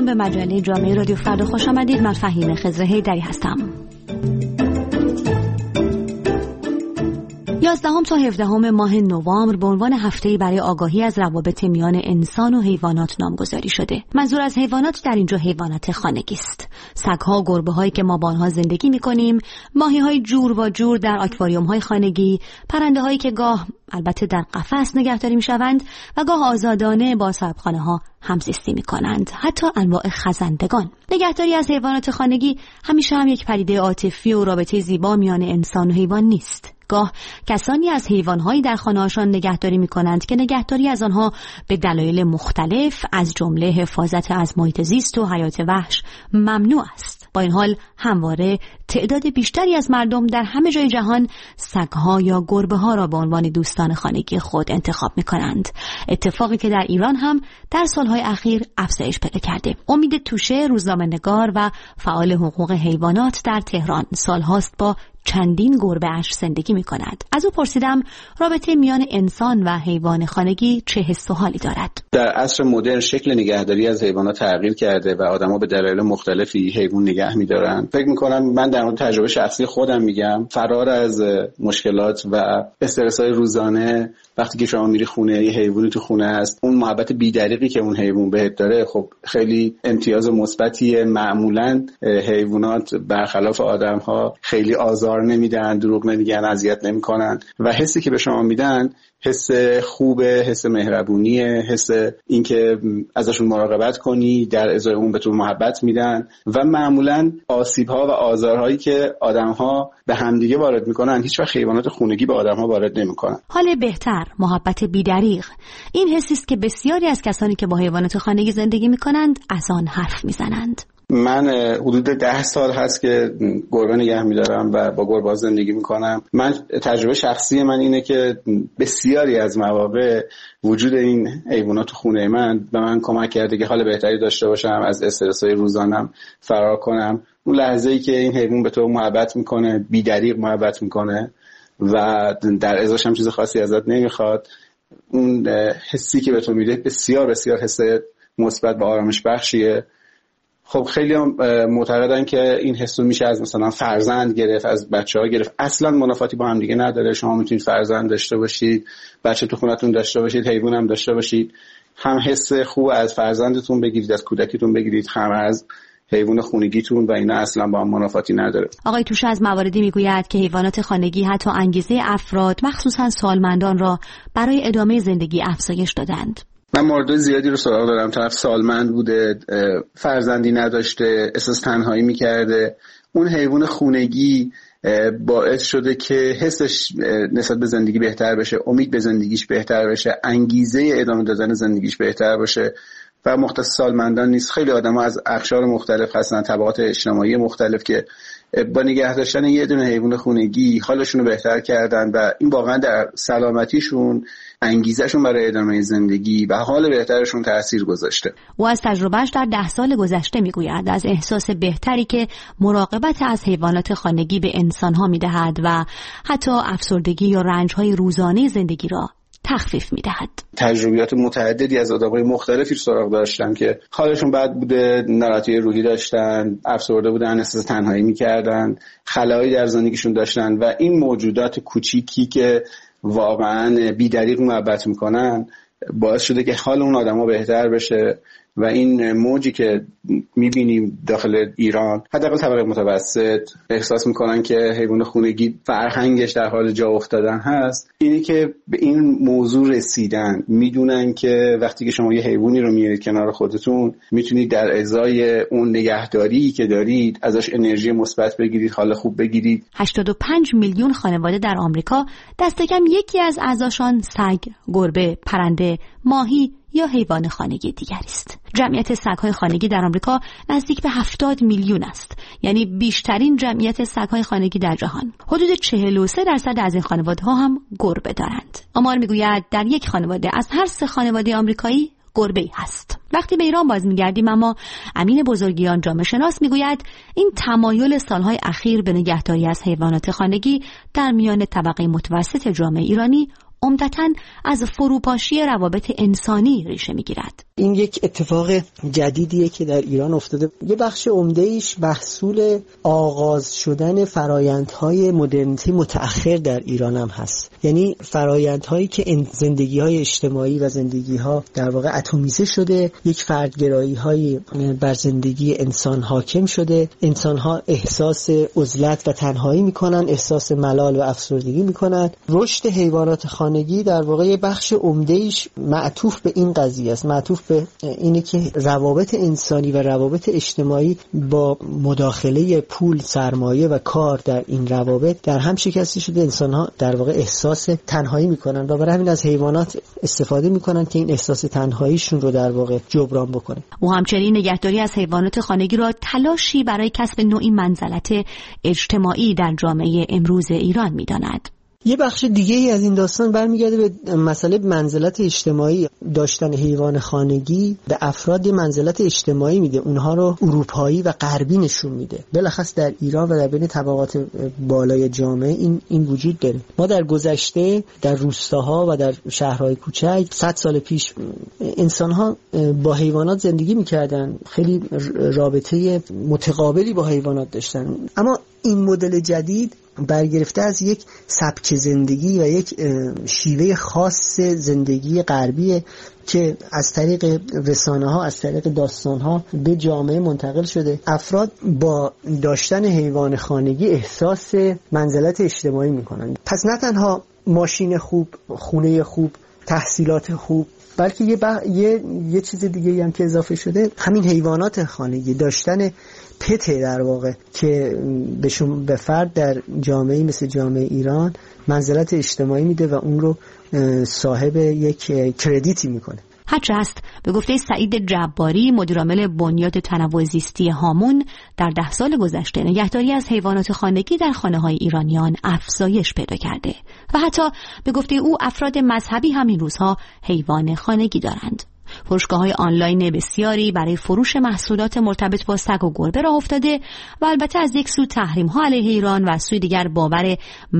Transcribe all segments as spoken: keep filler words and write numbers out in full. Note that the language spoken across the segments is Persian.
به مجله جامعه رادیو فردا خوش آمدید. من فهیم خضر حیدری هستم. یازدهم تا هفدهم ماه نوامبر به عنوان هفته‌ای برای آگاهی از روابط میان انسان و حیوانات نامگذاری شده. منظور از حیوانات در اینجا حیوانات خانگی است. سگ‌ها و گربه‌هایی که ما با آنها زندگی می‌کنیم، ماهی‌های جور و جور در آکواریوم‌های خانگی، پرنده‌هایی که گاه البته در قفس نگهداری می‌شوند و گاه آزادانه با صاحبخانه‌ها همزیستی می‌کنند، حتی انواع خزندگان. نگهداری از حیوانات خانگی همیشه هم یک پدیده عاطفی و رابطه زیبا میان انسان و حیوان نیست. گاه کسانی از حیوان‌هایی در خانه‌هاشان نگهداری می‌کنند که نگهداری از آنها به دلایل مختلف از جمله حفاظت از محیط زیست و حیات وحش ممنوع است. با این حال همواره تعداد بیشتری از مردم در همه جای جهان سگ‌ها یا گربه‌ها را به عنوان دوستان خانگی خود انتخاب می‌کنند. اتفاقی که در ایران هم در سال‌های اخیر افزایش پیدا کرده. امید توشه، روزنامه‌نگار و فعال حقوق حیوانات در تهران، سال‌هاست با چندین گربه اش زندگی می کند. از او پرسیدم رابطه میان انسان و حیوان خانگی چه حس و حالی دارد. در عصر مدرن شکل نگهداری از حیوانات تغییر کرده و آدما به دلایل مختلفی حیوان نگه می‌دارن. فکر می‌کنم من در مورد تجربه شخصی خودم میگم، فرار از مشکلات و استرس‌های روزانه وقتی که شما میری خونه یه حیوانی تو خونه هست، اون محبت بی‌دریغی که اون حیوان بهت داره خب خیلی امتیاز مثبتیه. معمولاً حیوانات برخلاف آدم‌ها خیلی آزار نمیدن، دروغ نمیگن، اذیت نمیکنن و حسی که به شما میدن حس خوبه، حس مهربونیه، حس اینکه ازشون مراقبت کنی، در ازای اون به تو محبت میدن و معمولاً آسیب‌ها و آزارهایی که آدم‌ها به همدیگه وارد میکنن هیچ وقت حیوانات خونگی به آدم‌ها وارد نمیکنن. حال بهتر، محبت بی‌دریغ، این حسی است که بسیاری از کسانی که با حیوانات خانگی زندگی میکنند از آن حرف میزنند. من حدود ده سال هست که گربه نگه می‌دارم و با گربه‌ها زندگی می‌کنم. من تجربه شخصی من اینه که بسیاری از مواقع وجود این حیوانات تو خونه من به من کمک کرده که حال بهتری داشته باشم، از استرس‌های روزانه‌ام فرار کنم. اون لحظه‌ای که این حیوان به تو محبت می‌کنه، بی‌دریغ محبت می‌کنه و در ازاش هم چیز خاصی ازت نمی‌خواد، اون حسی که به تو میده بسیار بسیار حس مثبت و آرامش بخشیه. خب خیلی هم معتقدن که این حسو میشه از مثلا فرزند گرفت، از بچه‌ها گرفت. اصلا منافاتی با هم دیگه نداره. شما میتونید فرزند داشته باشید، بچه تو خونتون داشته باشید، حیوان هم داشته باشید، هم حس خوب از فرزندتون بگیرید، از کودکیتون بگیرید، هم از حیوان خونگیتون و اینا اصلا با هم منافاتی نداره. آقای توشه از مواردی میگوید که حیوانات خانگی حتی انگیزه افراد مخصوصا سالمندان را برای ادامه زندگی افزایش دادند. من مورد زیادی رو سراغ دارم. طرف سالمند بوده، فرزندی نداشته، احساس تنهایی میکرده. اون حیوان خونگی باعث شده که حسش نسبت به زندگی بهتر بشه، امید به زندگیش بهتر بشه، انگیزه ادامه دادن زندگیش بهتر باشه و مختص سالمندان نیست. خیلی آدم‌ها از اقشار مختلف هستن، طبقات اجتماعی مختلف که با نگه داشتن یه دونه حیوان خونگی حالشون رو بهتر کردن و این واقعا در سلامتیشون، انگیزشون برای ادامه زندگی و حال بهترشون تأثیر گذاشته. او از تجربهش در ده سال گذشته میگوید از احساس بهتری که مراقبت از حیوانات خانگی به انسان‌ها میدهد و حتی افسردگی یا رنج‌های روزانه زندگی را تخفیف میدهد. تجربیات متعددی از آدم‌های مختلفی سراغ داشتم که حالشون بد بوده، ناراحتی روحی داشتن، افسرده بودن، احساس تنهایی می‌کردن، خلایی در زندگیشون داشتن و این موجودات کوچیکی که واقعاً بی‌دریغ محبت میکنن باعث شده که حال اون آدم‌ها بهتر بشه و این موجی که میبینیم داخل ایران حداقل طبقه متوسط احساس میکنن که حیوان خونگی فرهنگش در حال جا افتادن هست، اینی که به این موضوع رسیدن، میدونن که وقتی که شما یه حیوانی رو میارید کنار خودتون میتونید در ازای اون نگهداری که دارید ازش انرژی مثبت بگیرید، حال خوب بگیرید. هشتاد و پنج میلیون خانواده در آمریکا دست کم یکی از اعضاشان سگ، گربه، پرنده، ماهی یا حیوان خانگی دیگری است. جمعیت سگ‌های خانگی در آمریکا نزدیک به هفتاد میلیون است، یعنی بیشترین جمعیت سگ‌های خانگی در جهان. حدود چهل و سه درصد از این خانواده‌ها هم گربه دارند. آمار میگوید در یک خانواده از هر سه خانواده آمریکایی گربه‌ای هست. وقتی به ایران باز می‌گردیم اما امین بزرگیان جامعه شناس میگوید این تمایل سالهای اخیر به نگهداری از حیوانات خانگی در میان طبقه متوسط جامعه ایرانی عمدتاً از فروپاشی روابط انسانی ریشه می‌گیرد. این یک اتفاق جدیدیه که در ایران افتاده. یه بخش عمده‌ایش محصول آغاز شدن فرآیندهای مدرنیته متأخر در ایران هم هست. یعنی فرآیندهایی که زندگی‌های اجتماعی و زندگی‌ها در واقع اتمیزه شده، یک فردگرایی‌های بر زندگی انسان حاکم شده، انسان‌ها احساس عزلت و تنهایی می‌کنن، احساس ملال و افسردگی می‌کنن. رشد حیوانات خانگی در واقع بخش عمده‌ایش معطوف به این قضیه است، معطوف به اینه که روابط انسانی و روابط اجتماعی با مداخله پول، سرمایه و کار در این روابط در هم شکسته شده. انسان‌ها در واقع احساس تنهایی می‌کنن و برای همین از حیوانات استفاده می‌کنن که این احساس تنهاییشون رو در واقع جبران بکنه. و همچنین نگهداری از حیوانات خانگی را تلاشی برای کسب نوعی منزلت اجتماعی در جامعه امروز ایران می‌داند. یه بخش دیگه ای از این داستان برمیگرده به مسئله منزلت اجتماعی. داشتن حیوان خانگی به افراد یه منزلت اجتماعی میده، اونها رو اروپایی و غربی نشون میده. بالاخص در ایران و در بین طبقات بالای جامعه این این وجود داره. ما در گذشته در روستاها و در شهرهای کوچک صد سال پیش انسان‌ها با حیوانات زندگی میکردن، خیلی رابطه متقابلی با حیوانات داشتن. اما این مدل جدید برگرفته از یک سبک زندگی و یک شیوه خاص زندگی غربیه که از طریق رسانه ها، از طریق داستان ها به جامعه منتقل شده. افراد با داشتن حیوان خانگی احساس منزلت اجتماعی میکنن. پس نه تنها ماشین خوب، خونه خوب، تحصیلات خوب، بلکه یه, بح... یه یه چیز دیگه هم که اضافه شده، همین حیوانات خانگی، داشتن پته در واقع که به شما به فرد در جامعه مثل جامعه ایران منزلت اجتماعی میده و اون رو صاحب یک کردیتی میکنه. هرچه است به گفته سعید جباری، مدیرعامل بنیاد تنوع زیستی هامون، در ده سال گذشته نگهداری از حیوانات خانگی در خانه‌های ایرانیان افزایش پیدا کرده و حتی به گفته او افراد مذهبی هم این روزها حیوان خانگی دارند. فروشگاه‌های آنلاین بسیاری برای فروش محصولات مرتبط با سگ و گربه راه افتاده و البته از یک سو تحریم‌ها علیه ایران و از سوی دیگر باور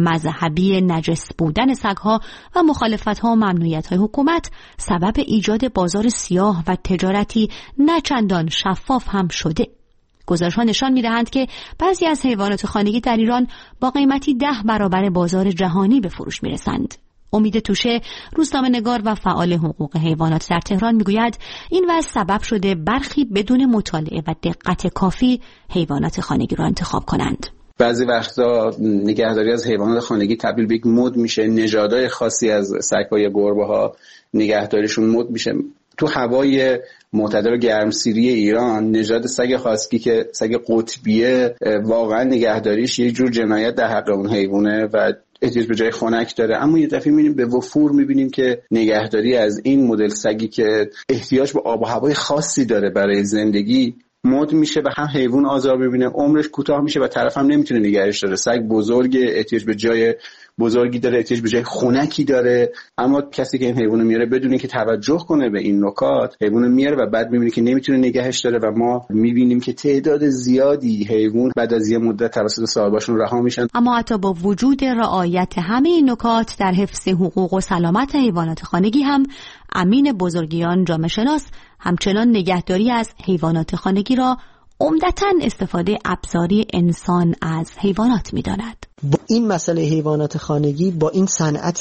مذهبی نجس بودن سگ‌ها و مخالفت‌ها و ممنوعیت‌های حکومت سبب ایجاد بازار سیاه و تجارتی نه چندان شفاف هم شده. گزارش‌ها نشان می‌دهند که بعضی از حیوانات خانگی در ایران با قیمتی ده برابر بازار جهانی به فروش می‌رسند. امید توشه، روزنامه‌نگار و فعال حقوق حیوانات در تهران میگوید این وضع سبب شده برخی بدون مطالعه و دقت کافی حیوانات خانگی را انتخاب کنند. بعضی وقتا نگهداری از حیوانات خانگی تبدیل به یک مد میشه، نژادهای خاصی از سگ‌ها یا گربه‌ها نگهداریشون مد میشه. تو هوای معتدل و گرمسیری ایران نژاد سگ خاصی که سگ قطبیه واقعا نگهداریش یه جور جنایت در حق اون حیوانه و احتیاج به جای خنک داره. اما یه دفعه می‌بینیم به وفور می‌بینیم که نگهداری از این مدل سگی که احتیاج به آب و هوای خاصی داره برای زندگی مد میشه و هم حیوان آزار می‌بینه، عمرش کوتاه میشه و طرف هم نمیتونه نگهش داره. سگ بزرگه، احتیاج به جای بزرگی داره، احتیاج به جای خنکی داره، اما کسی که این حیوانو میاره بدون اینکه توجه کنه به این نکات حیوانو میاره و بعد میبینه که نمیتونه نگهش داره و ما میبینیم که تعداد زیادی حیوان بعد از یه مدت توسط صاحباشون رها میشن. اما حتی با وجود رعایت همه این نکات در حفظ حقوق و سلامت حیوانات خانگی هم امین بزرگیان جامعه شناس همچنان نگهداری از حیوانات خانگی را عمدتاً استفاده ابزاری انسان از حیوانات می‌داند. با این مسئله حیوانات خانگی، با این صنعت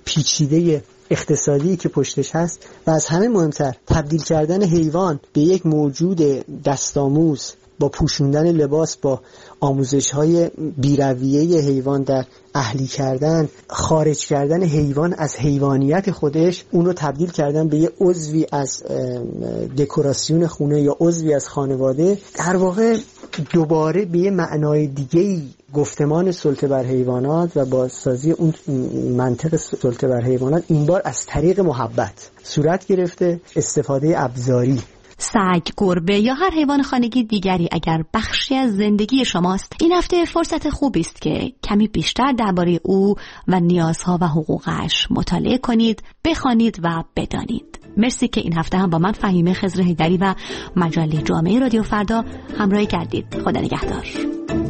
پیچیده اقتصادی که پشتش هست و از همه مهمتر تبدیل کردن حیوان به یک موجود دستاموز با پوشوندن لباس، با آموزش‌های بی‌رویه حیوان در اهلی کردن، خارج کردن حیوان از حیوانیت خودش، اون رو تبدیل کردن به یه عضوی از دکوراسیون خونه یا عضوی از خانواده، در واقع دوباره به یه معنای دیگه‌ای گفتمان سلطه بر حیوانات و بازسازی اون منطق سلطه بر حیوانات این بار از طریق محبت صورت گرفته. استفاده ابزاری سگ، گربه یا هر حیوان خانگی دیگری اگر بخشی از زندگی شماست، این هفته فرصت خوبی است که کمی بیشتر درباره او و نیازها و حقوقش مطالعه کنید، بخوانید و بدانید. مرسی که این هفته هم با من فهیمه خضر حیدری و مجله جامعه رادیو فردا همراهی کردید. خدا نگهدار.